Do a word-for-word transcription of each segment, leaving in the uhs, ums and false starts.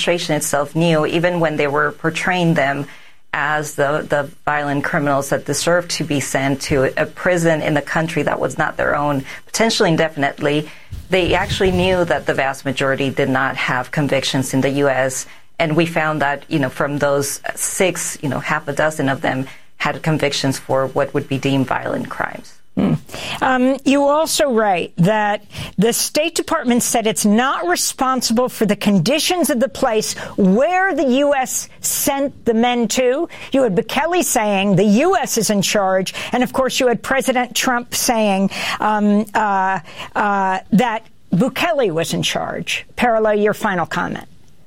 administration itself knew, even when they were portraying them as the, the violent criminals that deserved to be sent to a prison in the country that was not their own, potentially indefinitely, they actually knew that the vast majority did not have convictions in the U S. And we found that, you know, from those six, you know, half a dozen of them had convictions for what would be deemed violent crimes. Mm. Um, you also write that the State Department said it's not responsible for the conditions of the place where the U S sent the men to. You had Bukele saying the U S is in charge. And, of course, you had President Trump saying um, uh, uh, that Bukele was in charge. Perla, your final comment.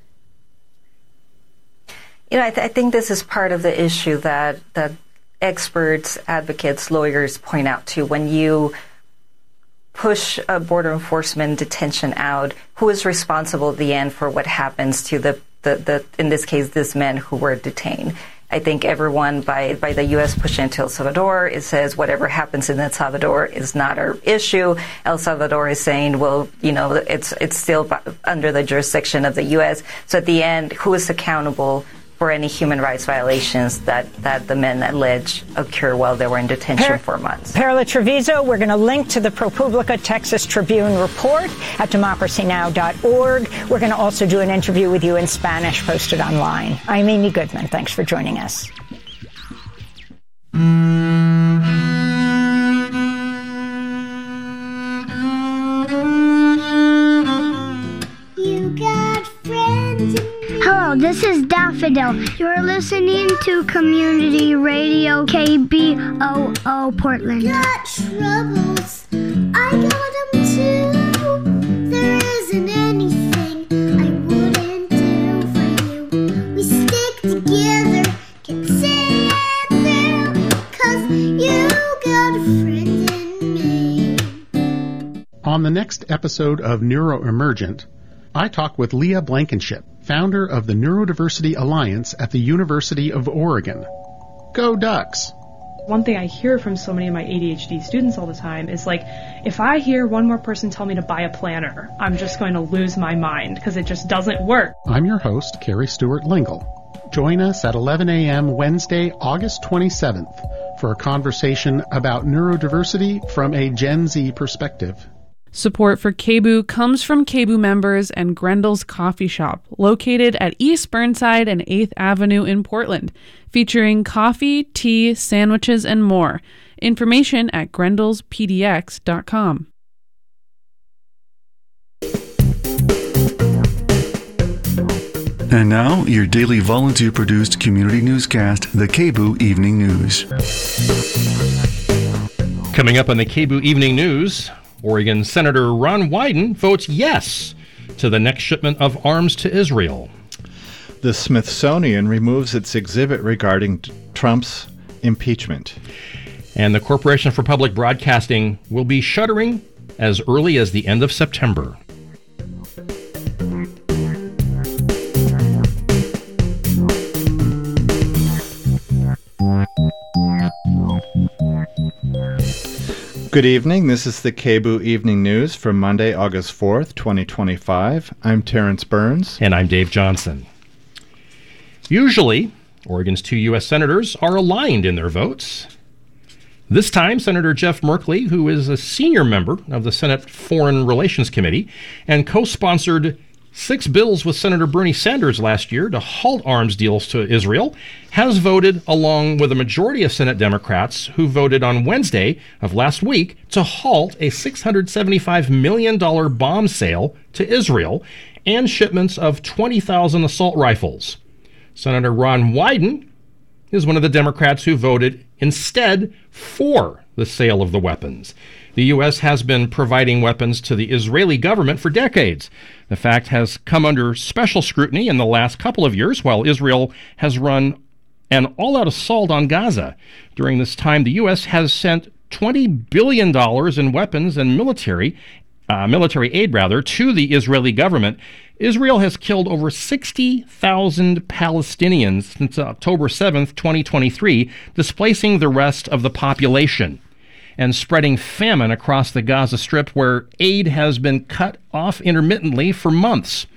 You know, I, th- I think this is part of the issue that that experts, advocates, lawyers point out to. When you push a border enforcement detention out, who is responsible at the end for what happens to the, the, the in this case, these men who were detained? I think everyone, by, by the U S pushing into El Salvador, it says whatever happens in El Salvador is not our issue. El Salvador is saying, well, you know, it's it's still under the jurisdiction of the U S. So at the end, who is accountable for any human rights violations that, that the men allege occur while they were in detention per- for months? Perla Trevizo, we're going to link to the ProPublica Texas Tribune report at democracy now dot org. We're going to also do an interview with you in Spanish posted online. I'm Amy Goodman. Thanks for joining us. You got friends. Hello, this is Daffodil. You're listening to Community Radio K B O O Portland. Got troubles, I got them too. There isn't anything I wouldn't do for you. We stick together, can say it through, 'cause you got a friend in me. On the next episode of Neuroemergent, I talk with Leah Blankenship, founder of the Neurodiversity Alliance at the University of Oregon. Go Ducks! One thing I hear from so many of my A D H D students all the time is like, if I hear one more person tell me to buy a planner, I'm just going to lose my mind because it just doesn't work. I'm your host, Carrie Stewart Lingle. Join us at eleven a.m. Wednesday, August twenty-seventh for a conversation about neurodiversity from a Gen Z perspective. Support for K B O O comes from K B O O members and Grendel's Coffee Shop, located at East Burnside and eighth Avenue in Portland, featuring coffee, tea, sandwiches, and more. Information at grendels p d x dot com. And now, your daily volunteer-produced community newscast, the K B O O Evening News. Coming up on the K B O O Evening News, Oregon Senator Ron Wyden votes yes to the next shipment of arms to Israel. The Smithsonian removes its exhibit regarding Trump's impeachment. And the Corporation for Public Broadcasting will be shuttering as early as the end of September. Good evening. This is the K B O O Evening News for Monday, August fourth, twenty twenty-five. I'm Terrence Burns. And I'm Dave Johnson. Usually, Oregon's two U S senators are aligned in their votes. This time, Senator Jeff Merkley, who is a senior member of the Senate Foreign Relations Committee and co-sponsored six bills with Senator Bernie Sanders last year to halt arms deals to Israel, has voted along with a majority of Senate Democrats who voted on Wednesday of last week to halt a six hundred seventy-five million dollars bomb sale to Israel and shipments of twenty thousand assault rifles. Senator Ron Wyden is one of the Democrats who voted instead for the sale of the weapons. The U S has been providing weapons to the Israeli government for decades. The fact has come under special scrutiny in the last couple of years while Israel has run an all-out assault on Gaza. During this time, the U S has sent twenty billion dollars in weapons and military, uh, military aid rather, to the Israeli government. Israel has killed over sixty thousand Palestinians since October seventh, twenty twenty-three, displacing the rest of the population and spreading famine across the Gaza Strip, where aid has been cut off intermittently for months.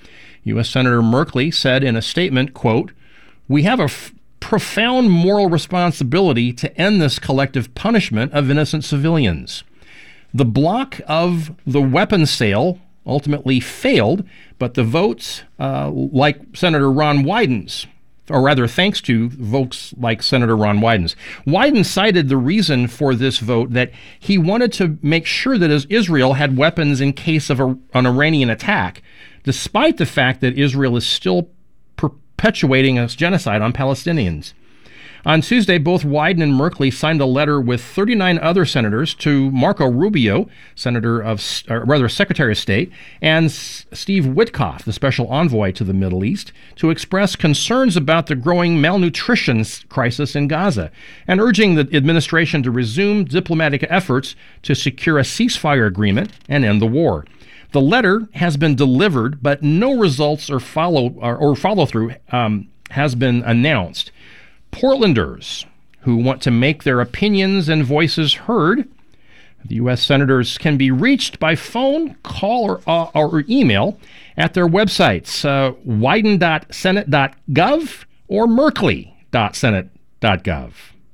U S Senator Merkley said in a statement, quote, "We have a f- profound moral responsibility to end this collective punishment of innocent civilians. The block of the weapons sale ultimately failed, but the votes, uh, like Senator Ron Wyden's, or rather thanks to votes like Senator Ron Wyden's. Wyden cited the reason for this vote that he wanted to make sure that Israel had weapons in case of a, an Iranian attack, despite the fact that Israel is still perpetuating a genocide on Palestinians. On Tuesday, both Wyden and Merkley signed a letter with thirty-nine other senators to Marco Rubio, Senator of, or rather Secretary of State, and S- Steve Witkoff, the special envoy to the Middle East, to express concerns about the growing malnutrition crisis in Gaza and urging the administration to resume diplomatic efforts to secure a ceasefire agreement and end the war. The letter has been delivered, but no results or follow or, or follow through um, has been announced. Portlanders who want to make their opinions and voices heard, the U S senators can be reached by phone, call, or, uh, or email at their websites, uh, wyden dot senate dot gov or merkley dot senate dot gov.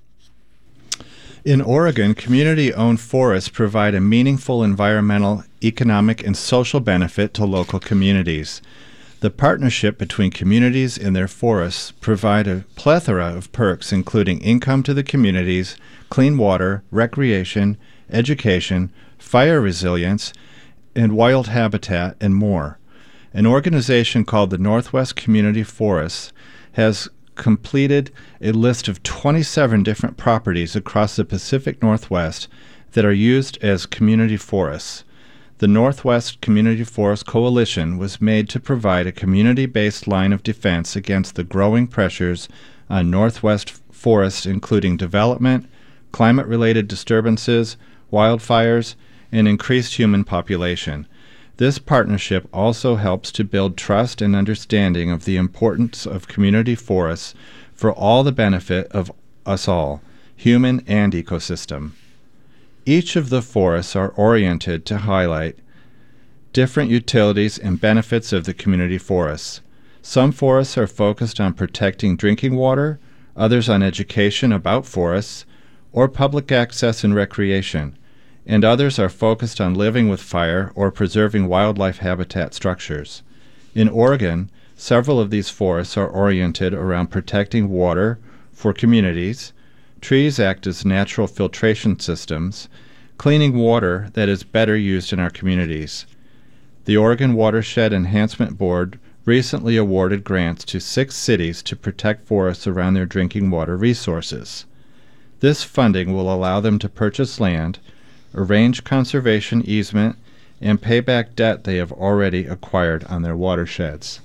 In Oregon, community-owned forests provide a meaningful environmental, economic, and social benefit to local communities. The partnership between communities and their forests provide a plethora of perks, including income to the communities, clean water, recreation, education, fire resilience, and wild habitat, and more. An organization called the Northwest Community Forests has completed a list of twenty-seven different properties across the Pacific Northwest that are used as community forests. The Northwest Community Forest Coalition was made to provide a community-based line of defense against the growing pressures on Northwest forests, including development, climate-related disturbances, wildfires, and increased human population. This partnership also helps to build trust and understanding of the importance of community forests for all the benefit of us all, human and ecosystem. Each of the forests are oriented to highlight different utilities and benefits of the community forests. Some forests are focused on protecting drinking water, others on education about forests, or public access and recreation, and others are focused on living with fire or preserving wildlife habitat structures. In Oregon, several of these forests are oriented around protecting water for communities. Trees act as natural filtration systems, cleaning water that is better used in our communities. The Oregon Watershed Enhancement Board recently awarded grants to six cities to protect forests around their drinking water resources. This funding will allow them to purchase land, arrange conservation easement, and pay back debt they have already acquired on their watersheds.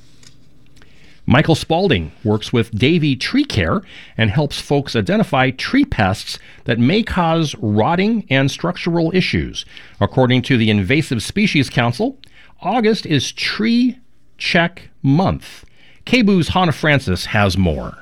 Michael Spalding works with Davey Tree Care and helps folks identify tree pests that may cause rotting and structural issues. According to the Invasive Species Council, August is Tree Check Month. K B O's Hannah Francis has more.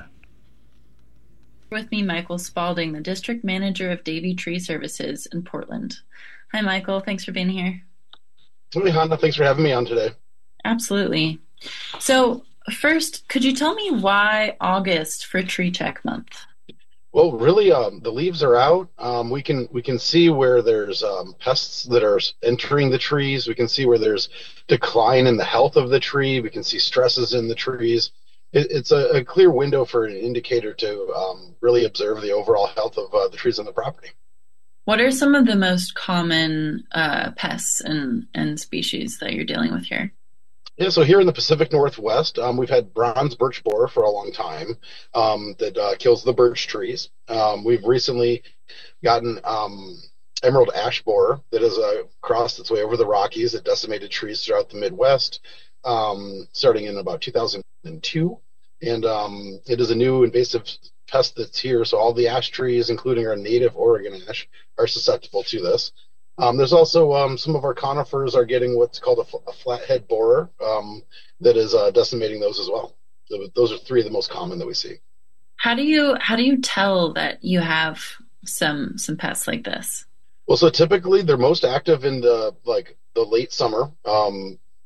With me, Michael Spalding, the District Manager of Davey Tree Services in Portland. Hi, Michael. Thanks for being here. Hey, Hannah. Thanks for having me on today. Absolutely. So, first, could you tell me why August for Tree Check Month? Well, really, um, the leaves are out. Um, we can we can see where there's um, pests that are entering the trees. We can see where there's decline in the health of the tree. We can see stresses in the trees. It, it's a, a clear window for an indicator to um, really observe the overall health of uh, the trees on the property. What are some of the most common uh, pests and, and species that you're dealing with here? Yeah, so here in the Pacific Northwest, um, we've had bronze birch borer for a long time um, that uh, kills the birch trees. Um, we've recently gotten um, emerald ash borer that has uh, crossed its way over the Rockies. It decimated trees throughout the Midwest, um, starting in about two thousand two. And um, it is a new invasive pest that's here, so all the ash trees, including our native Oregon ash, are susceptible to this. Um, there's also um, some of our conifers are getting what's called a, fl- a flathead borer um, that is uh, decimating those as well. So those are three of the most common that we see. How do you how do you tell that you have some some pests like this? Well, so typically they're most active in the like the late summer. Um,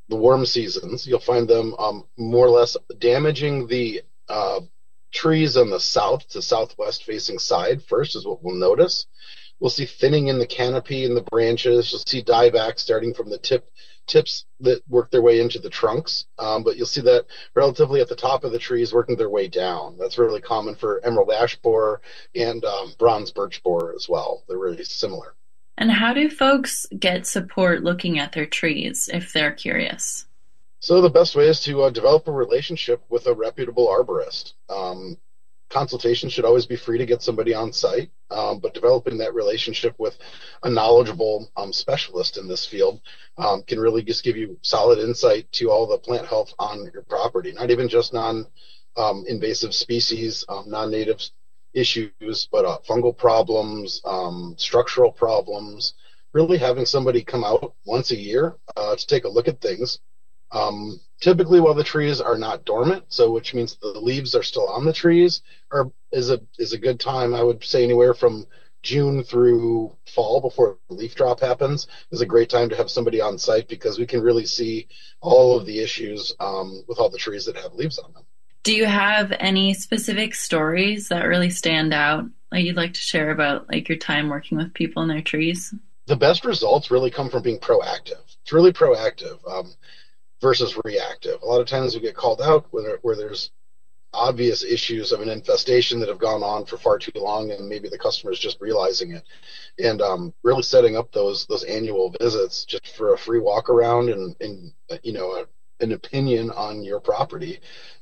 the warm seasons, you'll find them um, more or less damaging the uh, trees on the south to southwest facing side first is what we'll notice. We'll see thinning in the canopy and the branches. You'll see dieback starting from the tip tips that work their way into the trunks, um, but you'll see that relatively at the top of the trees working their way down. That's really common for emerald ash borer and um, bronze birch borer as well. They're really similar. And how do folks get support looking at their trees if they're curious? So the best way is to uh, develop a relationship with a reputable arborist. Um, consultation should always be free to get somebody on site, um, but developing that relationship with a knowledgeable um, specialist in this field um, can really just give you solid insight to all the plant health on your property, not even just non-invasive um, species, um, non-native issues, but uh, fungal problems, um, structural problems, really having somebody come out once a year uh, to take a look at things. Um, typically while the trees are not dormant, so which means the leaves are still on the trees, are is a is a good time. I would say anywhere from June through fall before leaf drop happens is a great time to have somebody on site because we can really see all of the issues um, with all the trees that have leaves on them. Do you have any specific stories that really stand out that you'd like to share about like your time working with people and their trees? The best results really come from being proactive. It's really proactive um, versus reactive. A lot of times we get called out where, where there's obvious issues of an infestation that have gone on for far too long and maybe the customer is just realizing it. And um, really setting up those those annual visits just for a free walk around and, and you know, a, an opinion on your property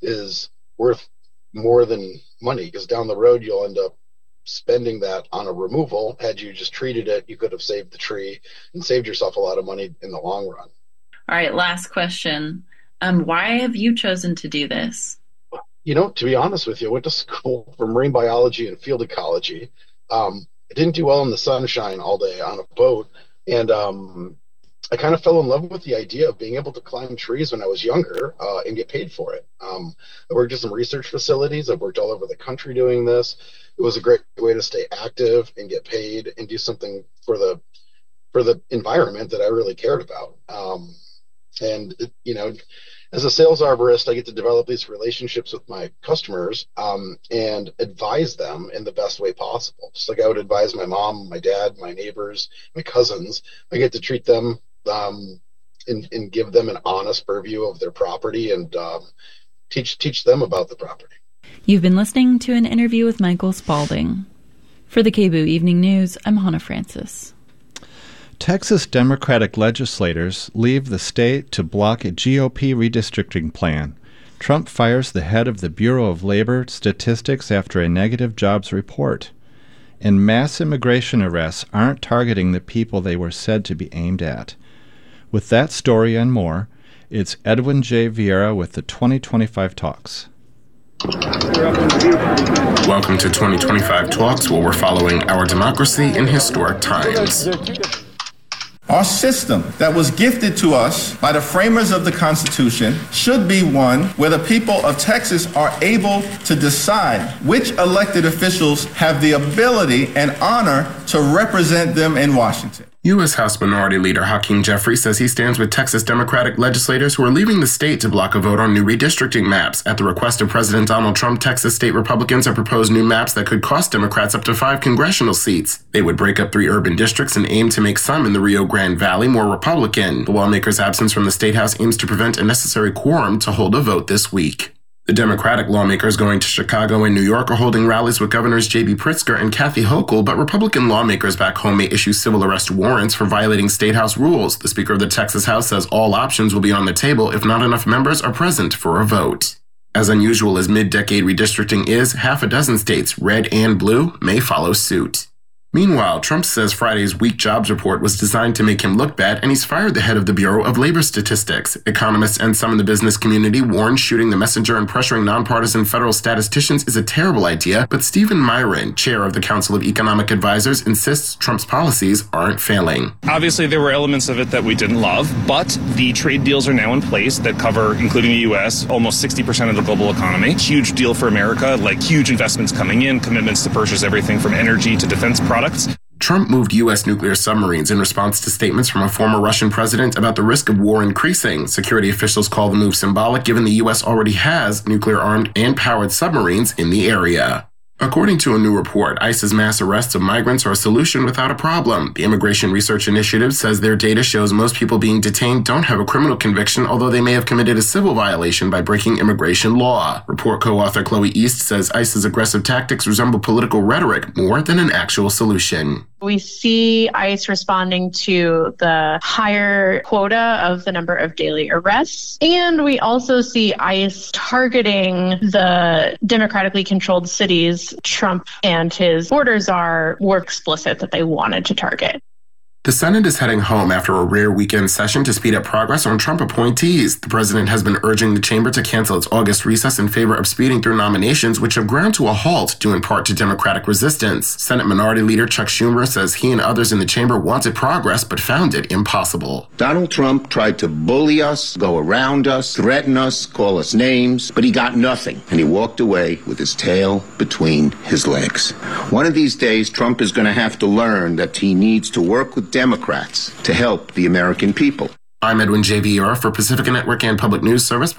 is worth more than money because down the road you'll end up spending that on a removal. Had you just treated it, you could have saved the tree and saved yourself a lot of money in the long run. All right, last question. Um, why have you chosen to do this? You know, to be honest with you, I went to school for marine biology and field ecology. Um, I didn't do well in the sunshine all day on a boat, and um, I kind of fell in love with the idea of being able to climb trees when I was younger uh, and get paid for it. Um, I worked at some research facilities. I've worked all over the country doing this. It was a great way to stay active and get paid and do something for the for the environment that I really cared about. Um, and, you know, as a sales arborist, I get to develop these relationships with my customers um, and advise them in the best way possible. Just like I would advise my mom, my dad, my neighbors, my cousins. I get to treat them Um, and, and give them an honest purview of their property and um, teach teach them about the property. You've been listening to an interview with Michael Spaulding. For the K B O Evening News, I'm Hannah Francis. Texas Democratic legislators leave the state to block a G O P redistricting plan. Trump fires the head of the Bureau of Labor Statistics after a negative jobs report. And mass immigration arrests aren't targeting the people they were said to be aimed at. With that story and more, it's Edwin J. Vieira with the twenty twenty-five Talks. Welcome to twenty twenty-five Talks, where we're following our democracy in historic times. Our system that was gifted to us by the framers of the Constitution should be one where the people of Texas are able to decide which elected officials have the ability and honor to represent them in Washington. U S House Minority Leader Hakeem Jeffries says he stands with Texas Democratic legislators who are leaving the state to block a vote on new redistricting maps. At the request of President Donald Trump, Texas state Republicans have proposed new maps that could cost Democrats up to five congressional seats. They would break up three urban districts and aim to make some in the Rio Grande Valley more Republican. The lawmakers' absence from the State House aims to prevent a necessary quorum to hold a vote this week. The Democratic lawmakers going to Chicago and New York are holding rallies with Governors J B Pritzker and Kathy Hochul, but Republican lawmakers back home may issue civil arrest warrants for violating State House rules. The Speaker of the Texas House says all options will be on the table if not enough members are present for a vote. As unusual as mid-decade redistricting is, half a dozen states, red and blue, may follow suit. Meanwhile, Trump says Friday's weak jobs report was designed to make him look bad, and he's fired the head of the Bureau of Labor Statistics. Economists and some in the business community warn shooting the messenger and pressuring nonpartisan federal statisticians is a terrible idea, but Stephen Myron, chair of the Council of Economic Advisors, insists Trump's policies aren't failing. Obviously, there were elements of it that we didn't love, but the trade deals are now in place that cover, including the U S, almost sixty percent of the global economy. Huge deal for America, like huge investments coming in, commitments to purchase everything from energy to defense products. Trump moved U S nuclear submarines in response to statements from a former Russian president about the risk of war increasing. Security officials call the move symbolic, given the U S already has nuclear-armed and powered submarines in the area. According to a new report, ICE's mass arrests of migrants are a solution without a problem. The Immigration Research Initiative says their data shows most people being detained don't have a criminal conviction, although they may have committed a civil violation by breaking immigration law. Report co-author Chloe East says ICE's aggressive tactics resemble political rhetoric more than an actual solution. We see ICE responding to the higher quota of the number of daily arrests. And we also see ICE targeting the democratically controlled cities Trump and his border czar were explicit that they wanted to target. The Senate is heading home after a rare weekend session to speed up progress on Trump appointees. The president has been urging the chamber to cancel its August recess in favor of speeding through nominations, which have ground to a halt due in part to Democratic resistance. Senate Minority Leader Chuck Schumer says he and others in the chamber wanted progress but found it impossible. Donald Trump tried to bully us, go around us, threaten us, call us names, but he got nothing, and he walked away with his tail between his legs. One of these days, Trump is going to have to learn that he needs to work with Democrats to help the American people. I'm Edwin J. Vieira for Pacifica Network and Public News Service.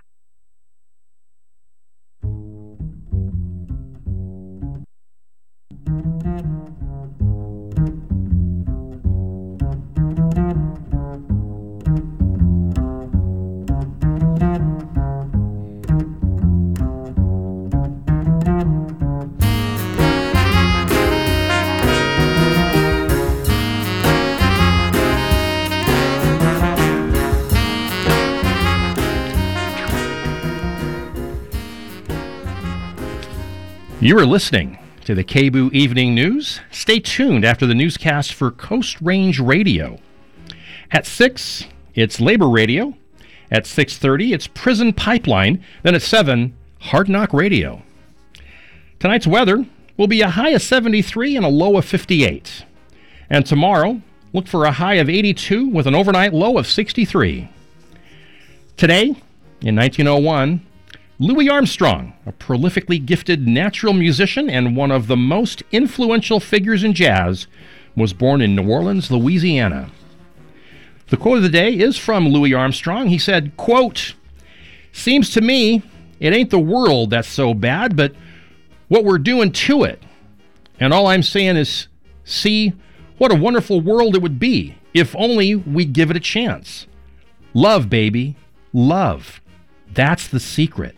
You are listening to the K B O O Evening News. Stay tuned after the newscast for Coast Range Radio. At six, it's Labor Radio. At six thirty, it's Prison Pipeline. Then at seven, Hard Knock Radio. Tonight's weather will be a high of seventy-three and a low of fifty-eight. And tomorrow, look for a high of eighty-two with an overnight low of sixty-three. Today, in nineteen oh one, Louis Armstrong, a prolifically gifted natural musician and one of the most influential figures in jazz, was born in New Orleans, Louisiana. The quote of the day is from Louis Armstrong. He said, quote, "Seems to me it ain't the world that's so bad, but what we're doing to it. And all I'm saying is, see what a wonderful world it would be if only we give it a chance. Love, baby, love. That's the secret."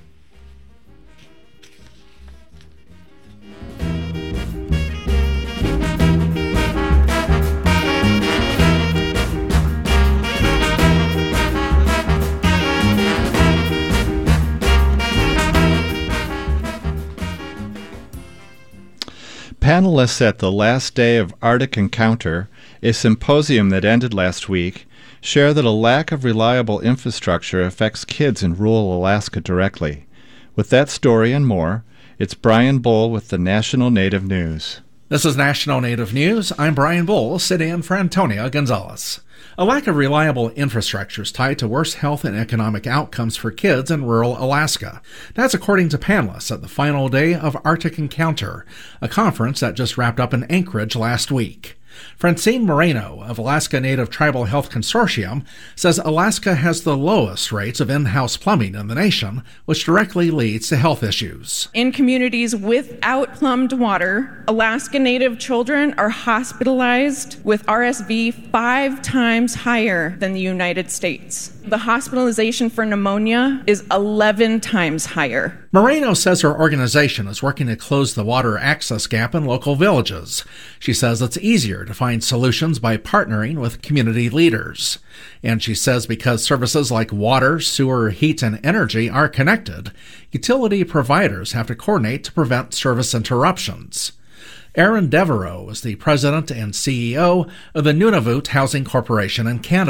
Panelists at the last day of Arctic Encounter, a symposium that ended last week, share that a lack of reliable infrastructure affects kids in rural Alaska directly. With that story and more, it's Brian Bull with the National Native News. This is National Native News. I'm Brian Bull, sitting in for Antonia Gonzalez. A lack of reliable infrastructure is tied to worse health and economic outcomes for kids in rural Alaska. That's according to panelists at the final day of Arctic Encounter, a conference that just wrapped up in Anchorage last week. Francine Moreno of Alaska Native Tribal Health Consortium says Alaska has the lowest rates of in-house plumbing in the nation, which directly leads to health issues. In communities without plumbed water, Alaska Native children are hospitalized with R S V five times higher than the United States. The hospitalization for pneumonia is eleven times higher. Moreno says her organization is working to close the water access gap in local villages. She says it's easier to find solutions by partnering with community leaders. And she says because services like water, sewer, heat, and energy are connected, utility providers have to coordinate to prevent service interruptions. Aaron Devereaux is the president and C E O of the Nunavut Housing Corporation in Canada.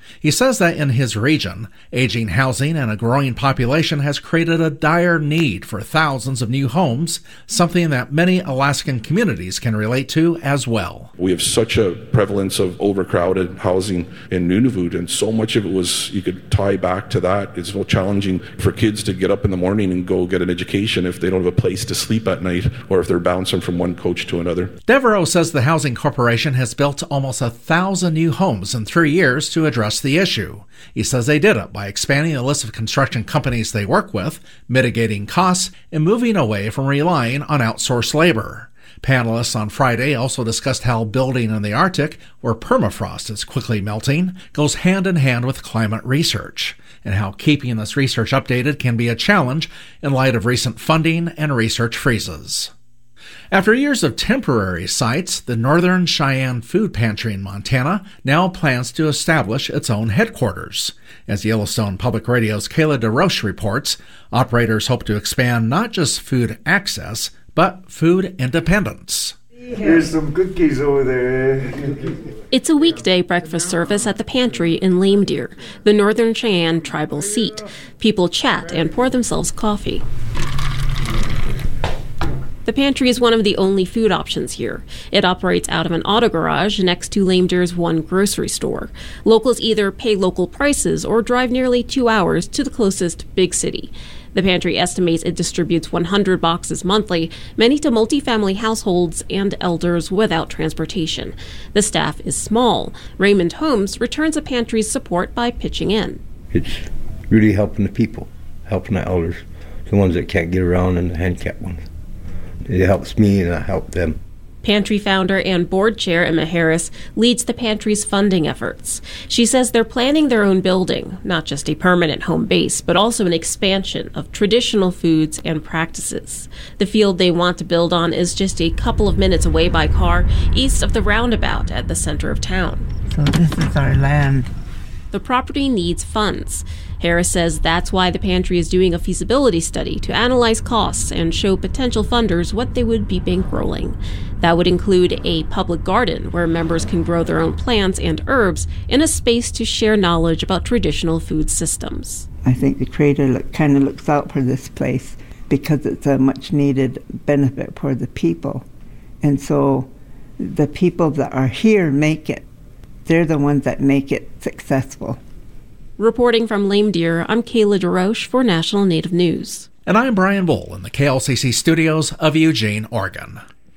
He says that in his region, aging housing and a growing population has created a dire need for thousands of new homes, something that many Alaskan communities can relate to as well. We have such a prevalence of overcrowded housing in Nunavut, and so much of it was, you could tie back to that. It's so challenging for kids to get up in the morning and go get an education if they don't have a place to sleep at night, or if they're bouncing from one coach to another. Devereaux says the Housing Corporation has built almost a thousand new homes in three years to address the issue. He says they did it by expanding the list of construction companies they work with, mitigating costs, and moving away from relying on outsourced labor. Panelists on Friday also discussed how building in the Arctic, where permafrost is quickly melting, goes hand in hand with climate research, and how keeping this research updated can be a challenge in light of recent funding and research freezes. After years of temporary sites, the Northern Cheyenne Food Pantry in Montana now plans to establish its own headquarters. As Yellowstone Public Radio's Kayla DeRoche reports, operators hope to expand not just food access, but food independence. Here's some cookies over there. It's a weekday breakfast service at the pantry in Lame Deer, the Northern Cheyenne tribal seat. People chat and pour themselves coffee. The pantry is one of the only food options here. It operates out of an auto garage next to Lame Deer's one grocery store. Locals either pay local prices or drive nearly two hours to the closest big city. The pantry estimates it distributes one hundred boxes monthly, many to multifamily households and elders without transportation. The staff is small. Raymond Holmes returns the pantry's support by pitching in. It's really helping the people, helping the elders, the ones that can't get around, and the handicapped ones. It helps me and I help them. Pantry founder and board chair Emma Harris leads the pantry's funding efforts. She says they're planning their own building, not just a permanent home base, but also an expansion of traditional foods and practices. The field they want to build on is just a couple of minutes away by car, east of the roundabout at the center of town. So this is our land. The property needs funds. Harris says that's why the pantry is doing a feasibility study to analyze costs and show potential funders what they would be bankrolling. That would include a public garden where members can grow their own plants and herbs in a space to share knowledge about traditional food systems. I think the Creator look, kind of looks out for this place because it's a much needed benefit for the people. And so the people that are here make it. They're the ones that make it successful. Reporting from Lame Deer, I'm Kayla DeRoche for National Native News. And I'm Brian Bull in the K L C C studios of Eugene, Oregon.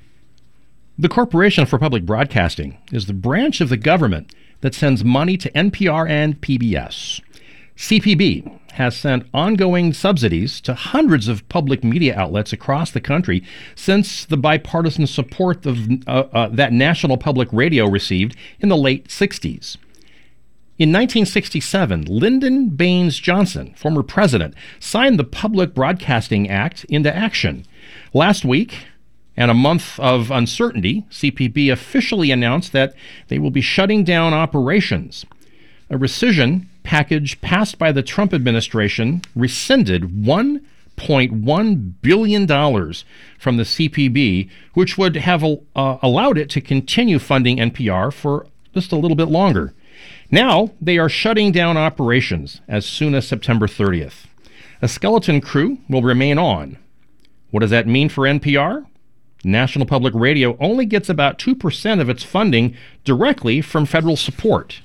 The Corporation for Public Broadcasting is the branch of the government that sends money to N P R and P B S. C P B has sent ongoing subsidies to hundreds of public media outlets across the country since the bipartisan support of, uh, uh, that National Public Radio received in the late sixties. In nineteen sixty-seven, Lyndon Baines Johnson, former president, signed the Public Broadcasting Act into action. Last week, and a month of uncertainty, C P B officially announced that they will be shutting down operations. A rescission package passed by the Trump administration rescinded one point one billion dollars from the C P B, which would have uh, allowed it to continue funding N P R for just a little bit longer. Now, they are shutting down operations as soon as September thirtieth. A skeleton crew will remain on. What does that mean for N P R? National Public Radio only gets about two percent of its funding directly from federal support.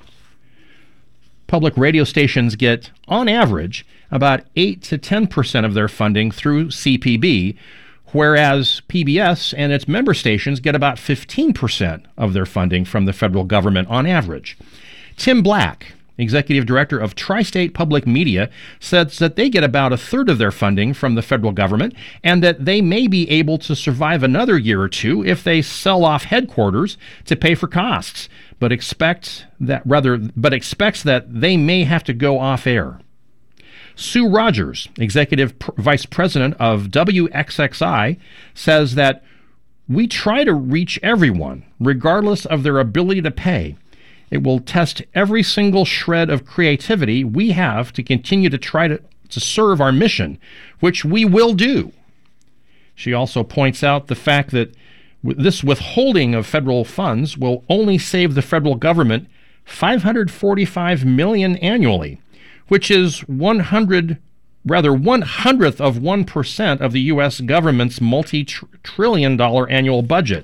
Public radio stations get, on average, about eight to ten percent of their funding through C P B, whereas P B S and its member stations get about fifteen percent of their funding from the federal government on average. Tim Black, executive director of Tri-State Public Media, says that they get about a third of their funding from the federal government and that they may be able to survive another year or two if they sell off headquarters to pay for costs, but expect that rather but expects that they may have to go off air. Sue Rogers, executive pr- vice president of W X X I, says that we try to reach everyone, regardless of their ability to pay. It will test every single shred of creativity we have to continue to try to, to serve our mission, which we will do. She also points out the fact that this withholding of federal funds will only save the federal government five hundred forty-five million dollars annually, which is one hundred, rather one hundredth of one percent of the U S government's multi-trillion dollar annual budget,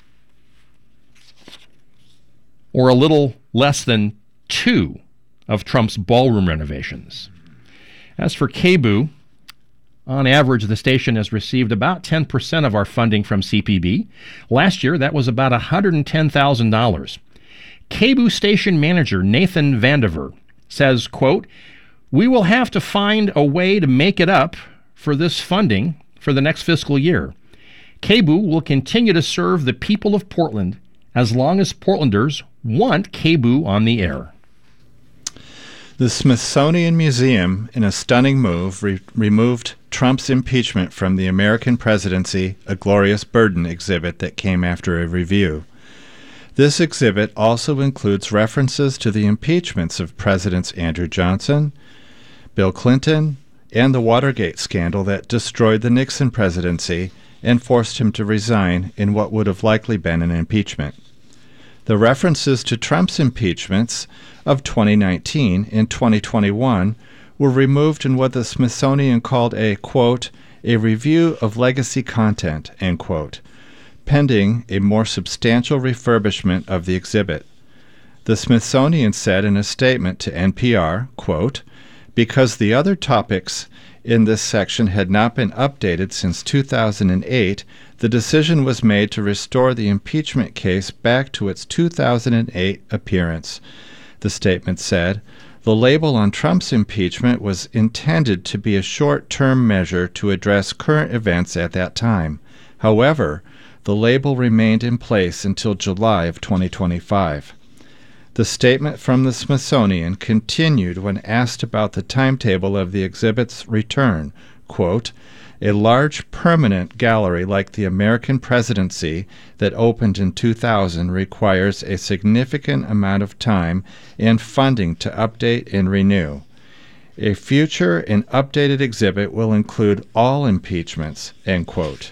or a little less than two of Trump's ballroom renovations. As for K B U, on average, the station has received about ten percent of our funding from C P B. Last year, that was about one hundred ten thousand dollars. K B U station manager Nathan Vandiver says, quote, "We will have to find a way to make it up for this funding for the next fiscal year. K B U will continue to serve the people of Portland as long as Portlanders want K B U on the air." The Smithsonian Museum, in a stunning move, re- removed Trump's impeachment from the American Presidency, a Glorious Burden exhibit that came after a review. This exhibit also includes references to the impeachments of Presidents Andrew Johnson, Bill Clinton, and the Watergate scandal that destroyed the Nixon presidency and forced him to resign in what would have likely been an impeachment. The references to Trump's impeachments of twenty nineteen and twenty twenty-one were removed in what the Smithsonian called a, quote, "a review of legacy content," end quote, pending a more substantial refurbishment of the exhibit. The Smithsonian said in a statement to N P R, quote, "Because the other topics in this section had not been updated since two thousand eight, the decision was made to restore the impeachment case back to its two thousand eight appearance." The statement said, "The label on Trump's impeachment was intended to be a short-term measure to address current events at that time. However, the label remained in place until July of twenty twenty-five. The statement from the Smithsonian continued when asked about the timetable of the exhibit's return, quote, "A large permanent gallery like the American Presidency that opened in two thousand requires a significant amount of time and funding to update and renew. A future and updated exhibit will include all impeachments," end quote.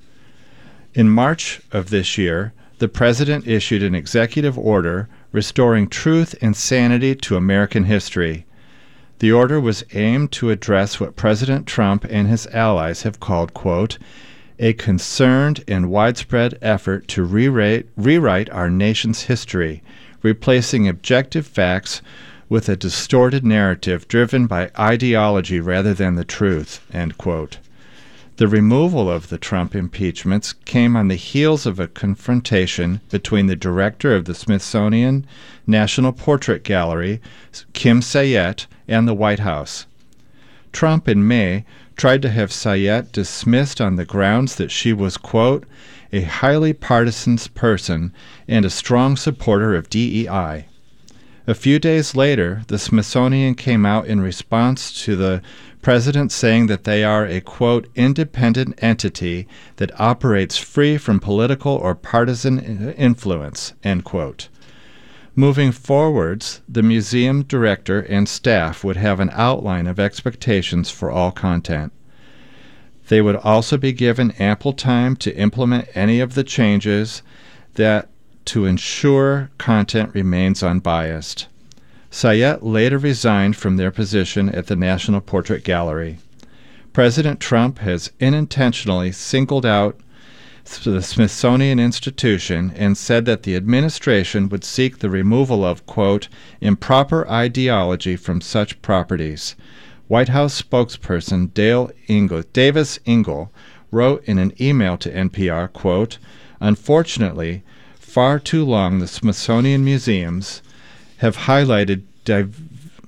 In March of this year, the President issued an executive order restoring truth and sanity to American history. The order was aimed to address what President Trump and his allies have called, quote, "a concerned and widespread effort to rewrite, rewrite our nation's history, replacing objective facts with a distorted narrative driven by ideology rather than the truth," end quote. The removal of the Trump impeachments came on the heels of a confrontation between the director of the Smithsonian National Portrait Gallery, Kim Sayette, and the White House. Trump, in May, tried to have Sayette dismissed on the grounds that she was, quote, "a highly partisan person and a strong supporter of D E I. A few days later, the Smithsonian came out in response to the President saying that they are a, quote, "independent entity that operates free from political or partisan influence," end quote. Moving forwards, the museum director and staff would have an outline of expectations for all content. They would also be given ample time to implement any of the changes that to ensure content remains unbiased. Sayette later resigned from their position at the National Portrait Gallery. President Trump has unintentionally singled out the Smithsonian Institution and said that the administration would seek the removal of, quote, "improper ideology from such properties." White House spokesperson Dale Ingle, Davis Ingle wrote in an email to N P R, quote, "Unfortunately, far too long the Smithsonian museums have highlighted div-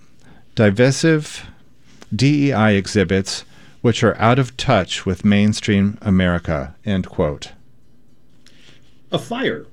divisive D E I exhibits which are out of touch with mainstream America," end quote. A fire.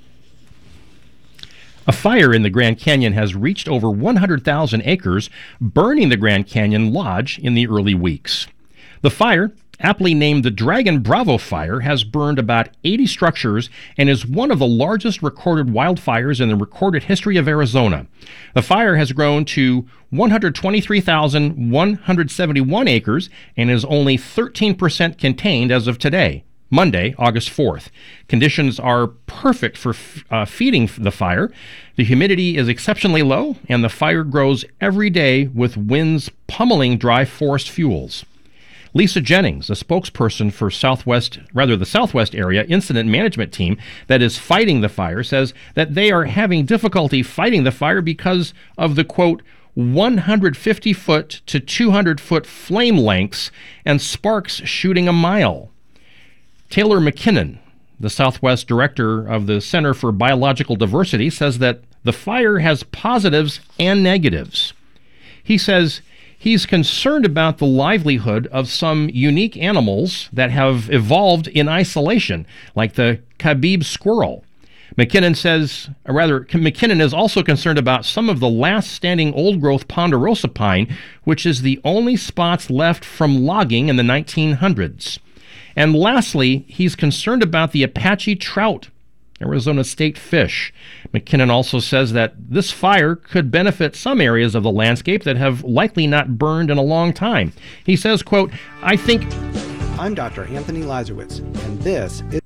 A fire in the Grand Canyon has reached over one hundred thousand acres, burning the Grand Canyon Lodge in the early weeks. The fire, aptly named the Dragon Bravo Fire, has burned about eighty structures and is one of the largest recorded wildfires in the recorded history of Arizona. The fire has grown to one hundred twenty-three thousand one hundred seventy-one acres and is only thirteen percent contained as of today. Monday, August fourth. Conditions are perfect for uh, feeding the fire. The humidity is exceptionally low, and the fire grows every day with winds pummeling dry forest fuels. Lisa Jennings, a spokesperson for Southwest, rather the Southwest Area Incident Management Team that is fighting the fire, says that they are having difficulty fighting the fire because of the, quote, one hundred fifty foot to two hundred foot flame lengths and sparks shooting a mile. Taylor McKinnon, the Southwest Director of the Center for Biological Diversity, says that the fire has positives and negatives. He says he's concerned about the livelihood of some unique animals that have evolved in isolation, like the Khabib squirrel. McKinnon says, or rather, McKinnon is also concerned about some of the last standing old-growth ponderosa pine, which is the only spots left from logging in the nineteen hundreds. And lastly, he's concerned about the Apache trout, Arizona state fish. McKinnon also says that this fire could benefit some areas of the landscape that have likely not burned in a long time. He says, quote, I think... I'm Doctor Anthony Lazarowitz, and this is...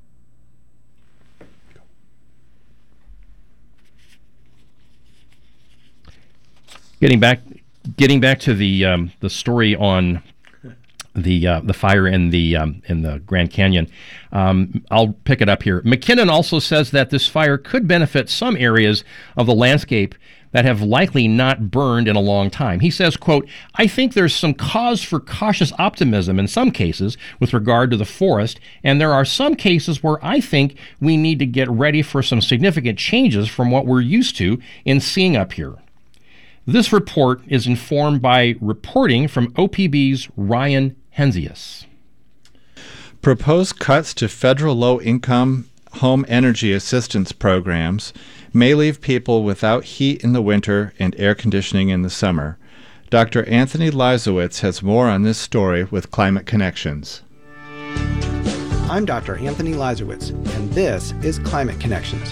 Getting back, getting back to the um, the story on the uh, the fire in the um, in the Grand Canyon, um, I'll pick it up here. McKinnon also says that this fire could benefit some areas of the landscape that have likely not burned in a long time. He says, quote, I think there's some cause for cautious optimism in some cases with regard to the forest, and there are some cases where I think we need to get ready for some significant changes from what we're used to in seeing up here. This report is informed by reporting from O P B's Ryan Henzius. Proposed cuts to federal low-income home energy assistance programs may leave people without heat in the winter and air conditioning in the summer. Doctor Anthony Lazarowitz has more on this story with Climate Connections. I'm Doctor Anthony Lazarowitz, and this is Climate Connections.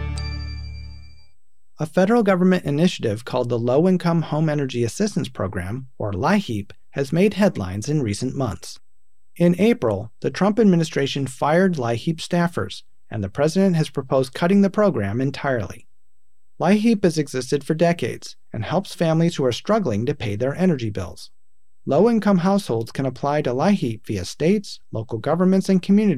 A federal government initiative called the Low-Income Home Energy Assistance Program, or LIHEAP, has made headlines in recent months. In April, the Trump administration fired LIHEAP staffers, and the president has proposed cutting the program entirely. LIHEAP has existed for decades and helps families who are struggling to pay their energy bills. Low-income households can apply to LIHEAP via states, local governments, and community